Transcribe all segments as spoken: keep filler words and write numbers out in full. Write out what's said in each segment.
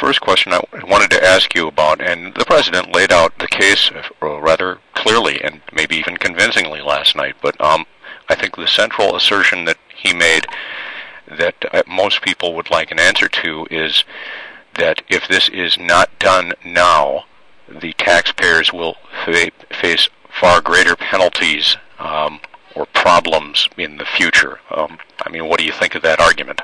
first question I wanted to ask you about, and the President laid out the case rather clearly and maybe even convincingly last night, but um, I think the central assertion that he made that most people would like an answer to is that if this is not done now, the taxpayers will fa- face far greater penalties um, or problems in the future. Um, I mean, what do you think of that argument?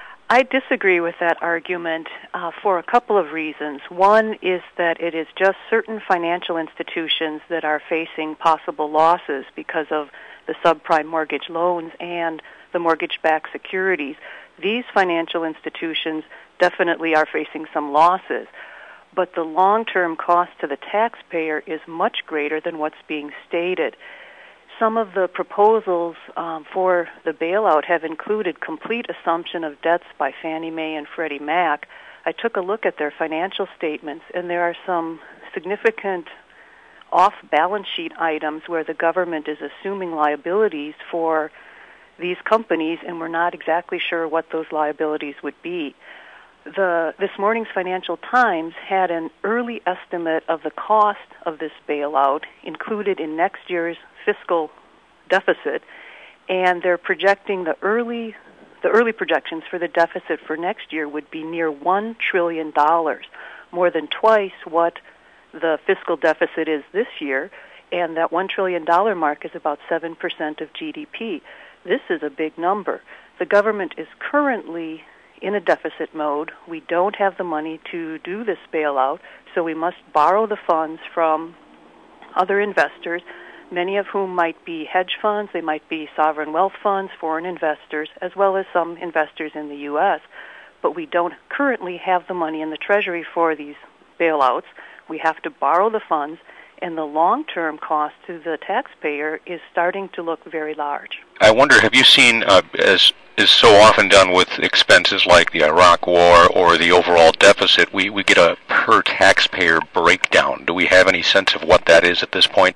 I disagree with that argument uh, for a couple of reasons. One is that it is just certain financial institutions that are facing possible losses because of the subprime mortgage loans and the mortgage-backed securities. These financial institutions definitely are facing some losses, but the long-term cost to the taxpayer is much greater than what's being stated. Some of the proposals um, for the bailout have included complete assumption of debts by Fannie Mae and Freddie Mac. I took a look at their financial statements, and there are some significant off-balance sheet items where the government is assuming liabilities for these companies, and we're not exactly sure what those liabilities would be. The, this morning's Financial Times had an early estimate of the cost of this bailout included in next year's fiscal deficit, and they're projecting the early the early projections for the deficit for next year would be near one trillion dollars, more than twice what the fiscal deficit is this year, and that one trillion dollars mark is about seven percent of G D P. This is a big number. The government is currently in a deficit mode. We don't have the money to do this bailout, so we must borrow the funds from other investors, many of whom might be hedge funds, they might be sovereign wealth funds, foreign investors, as well as some investors in the U S. But we don't currently have the money in the Treasury for these bailouts. We have to borrow the funds, and the long-term cost to the taxpayer is starting to look very large. I wonder, have you seen, uh, as is so often done with expenses like the Iraq War or the overall deficit, we, we get a per-taxpayer breakdown. Do we have any sense of what that is at this point?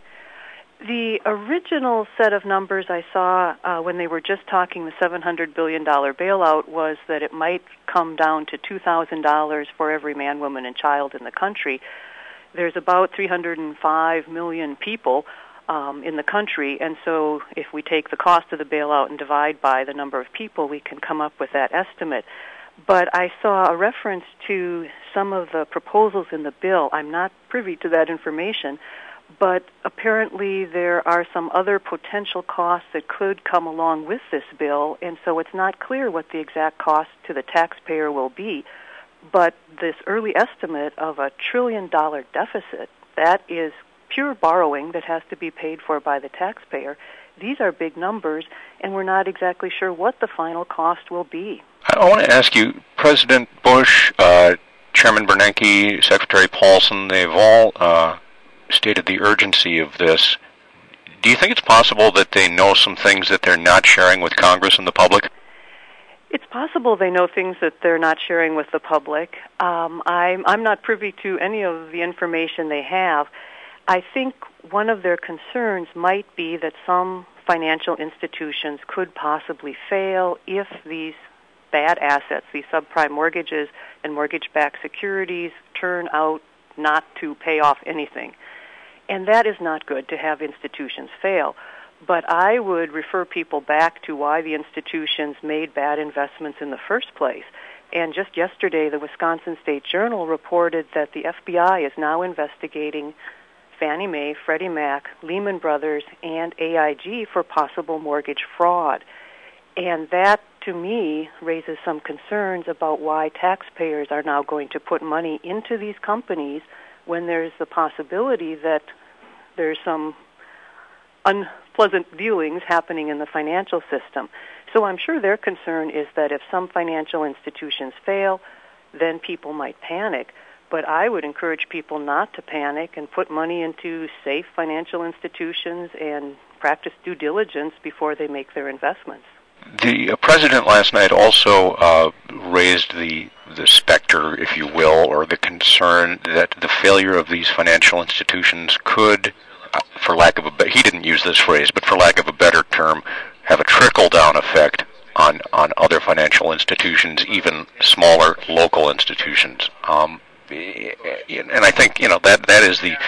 The original set of numbers I saw uh, when they were just talking the seven hundred billion dollars bailout was that it might come down to two thousand dollars for every man, woman, and child in the country. There's about three hundred five million people um, in the country, and so if we take the cost of the bailout and divide by the number of people, we can come up with that estimate. But I saw a reference to some of the proposals in the bill. I'm not privy to that information, but apparently there are some other potential costs that could come along with this bill, and so it's not clear what the exact cost to the taxpayer will be. But this early estimate of a trillion-dollar deficit, that is pure borrowing that has to be paid for by the taxpayer. These are big numbers, and we're not exactly sure what the final cost will be. I want to ask you, President Bush, uh, Chairman Bernanke, Secretary Paulson, they've all uh, stated the urgency of this. Do you think it's possible that they know some things that they're not sharing with Congress and the public? It's possible they know things that they're not sharing with the public. Um, I'm, I'm not privy to any of the information they have. I think one of their concerns might be that some financial institutions could possibly fail if these bad assets, these subprime mortgages and mortgage-backed securities, turn out not to pay off anything. And that is not good to have institutions fail. But I would refer people back to why the institutions made bad investments in the first place. And just yesterday, the Wisconsin State Journal reported that the F B I is now investigating Fannie Mae, Freddie Mac, Lehman Brothers, and A I G for possible mortgage fraud. And that, to me, raises some concerns about why taxpayers are now going to put money into these companies when there's the possibility that there's some unpleasant dealings happening in the financial system. So I'm sure their concern is that if some financial institutions fail, then people might panic. But I would encourage people not to panic and put money into safe financial institutions and practice due diligence before they make their investments. The uh, president last night also uh, raised the the specter, if you will, or the concern that the failure of these financial institutions could, uh, for lack of a he didn't use this phrase, but for lack of a better term, have a trickle-down effect on on other financial institutions, even smaller local institutions. Um, and I think you know that that is the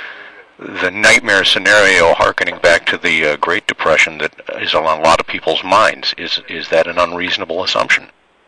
the nightmare scenario, harkening back to the uh, Great Depression, that is on a lot of people's minds. Is is that an unreasonable assumption?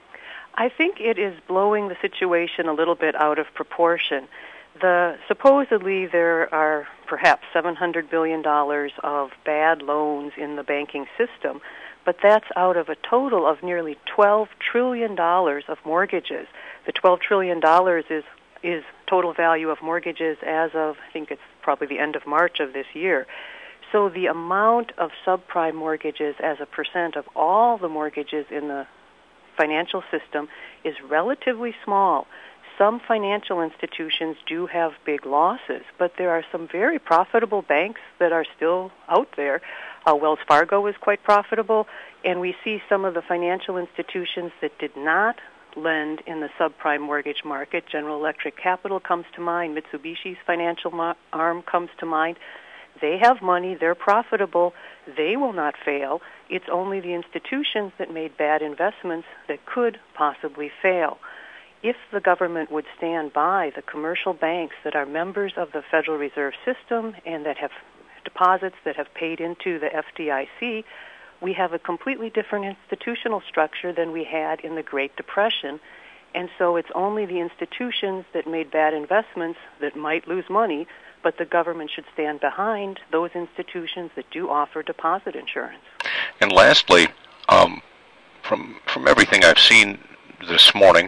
I think it is blowing the situation a little bit out of proportion. The supposedly there are perhaps seven hundred billion dollars of bad loans in the banking system, but that's out of a total of nearly twelve trillion dollars of mortgages. The twelve trillion dollars is is total value of mortgages as of, I think it's probably the end of March of this year. So the amount of subprime mortgages as a percent of all the mortgages in the financial system is relatively small. Some financial institutions do have big losses, but there are some very profitable banks that are still out there. Uh, Wells Fargo is quite profitable, and we see some of the financial institutions that did not lend in the subprime mortgage market. General Electric Capital comes to mind. Mitsubishi's financial ma- arm comes to mind. They have money. They're profitable. They will not fail. It's only the institutions that made bad investments that could possibly fail. If the government would stand by the commercial banks that are members of the Federal Reserve System and that have deposits that have paid into the F D I C, we have a completely different institutional structure than we had in the Great Depression. And so it's only the institutions that made bad investments that might lose money, but the government should stand behind those institutions that do offer deposit insurance. And lastly, um, from from everything I've seen this morning,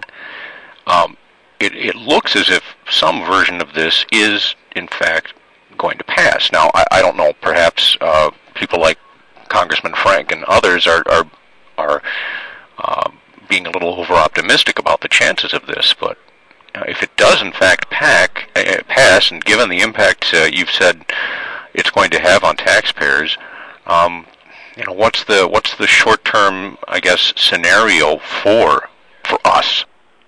um, it, it looks as if some version of this is, in fact, going to pass. Now, I, I don't know, perhaps uh, people like Congressman Frank and others are are, are uh, being a little over-optimistic about the chances of this, but uh, if it does, in fact, pack, uh, pass, and given the impact uh, you've said it's going to have on taxpayers, um, you know, what's the what's the short-term, I guess, scenario for for us?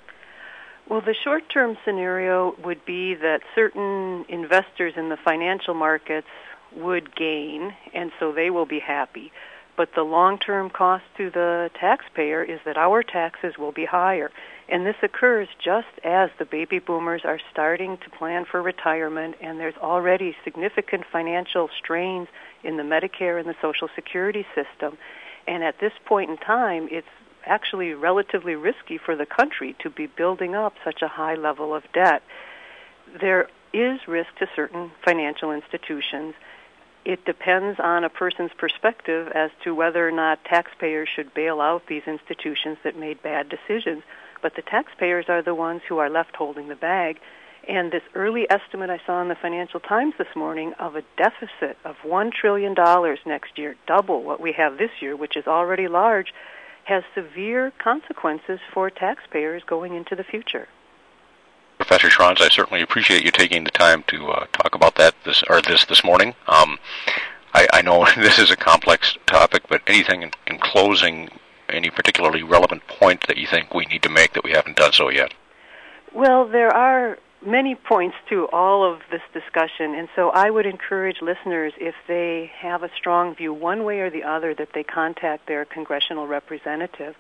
Well, the short-term scenario would be that certain investors in the financial markets would gain, and so they will be happy. But the long-term cost to the taxpayer is that our taxes will be higher. And this occurs just as the baby boomers are starting to plan for retirement, and there's already significant financial strains in the Medicare and the Social Security system. And at this point in time, it's actually relatively risky for the country to be building up such a high level of debt. There is risk to certain financial institutions. It depends on a person's perspective as to whether or not taxpayers should bail out these institutions that made bad decisions. But the taxpayers are the ones who are left holding the bag. And this early estimate I saw in the Financial Times this morning of a deficit of one trillion dollars next year, double what we have this year, which is already large, has severe consequences for taxpayers going into the future. Professor Schranz, I certainly appreciate you taking the time to uh, talk about that this or this this morning. Um, I, I know this is a complex topic, but anything in, in closing, any particularly relevant point that you think we need to make that we haven't done so yet? Well, there are many points to all of this discussion, and so I would encourage listeners, if they have a strong view one way or the other, that they contact their congressional representative.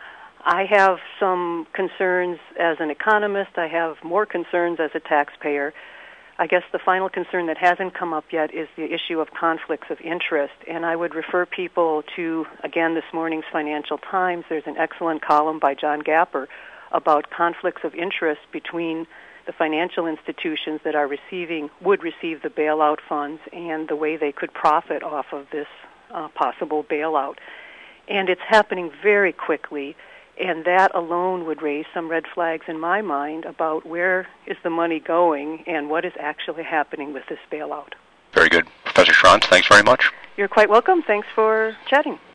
I have some concerns as an economist. I have more concerns as a taxpayer. I guess the final concern that hasn't come up yet is the issue of conflicts of interest, and I would refer people to, again, this morning's Financial Times. There's an excellent column by John Gapper about conflicts of interest between the financial institutions that are receiving, would receive the bailout funds, and the way they could profit off of this uh, possible bailout. And it's happening very quickly. And that alone would raise some red flags in my mind about where is the money going and what is actually happening with this bailout. Very good. Professor Schranz, thanks very much. You're quite welcome. Thanks for chatting.